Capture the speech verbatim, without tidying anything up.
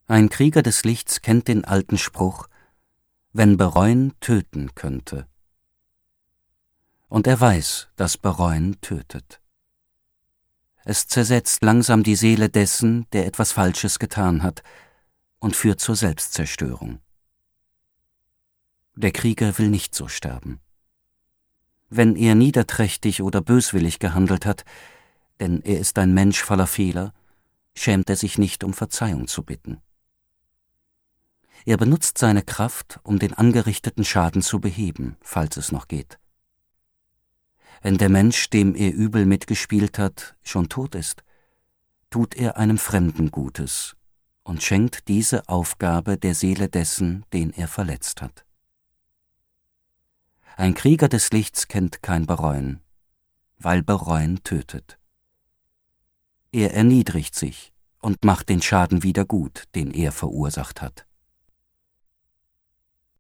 Ein Krieger des Lichts kennt den alten Spruch, wenn bereuen töten könnte. Und er weiß, dass bereuen tötet. Es zersetzt langsam die Seele dessen, der etwas Falsches getan hat, und führt zur Selbstzerstörung. Der Krieger will nicht so sterben. Wenn er niederträchtig oder böswillig gehandelt hat, denn er ist ein Mensch voller Fehler, schämt er sich nicht, um Verzeihung zu bitten. Er benutzt seine Kraft, um den angerichteten Schaden zu beheben, falls es noch geht. Wenn der Mensch, dem er übel mitgespielt hat, schon tot ist, tut er einem Fremden Gutes und schenkt diese Aufgabe der Seele dessen, den er verletzt hat. Ein Krieger des Lichts kennt kein Bereuen, weil Bereuen tötet. Er erniedrigt sich und macht den Schaden wieder gut, den er verursacht hat.